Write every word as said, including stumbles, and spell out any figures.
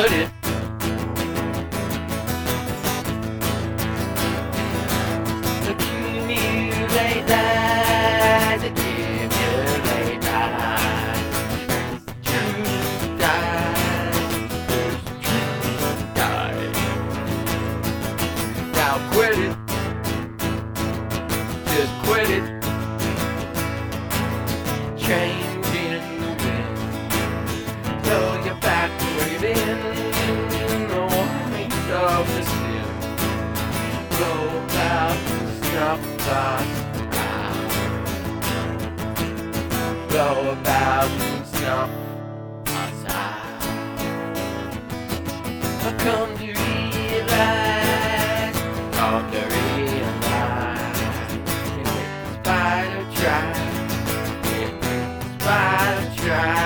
put it. Accumulate lies, accumulate lies. Truth dies, truth dies. Now quit it, just quit it. Changing the wind, blow you back to where you've been. The weight of the sin, blow about the snuff box out. Blow about the snuff box out. I come to realize, come to realize, if it's by to try. If I try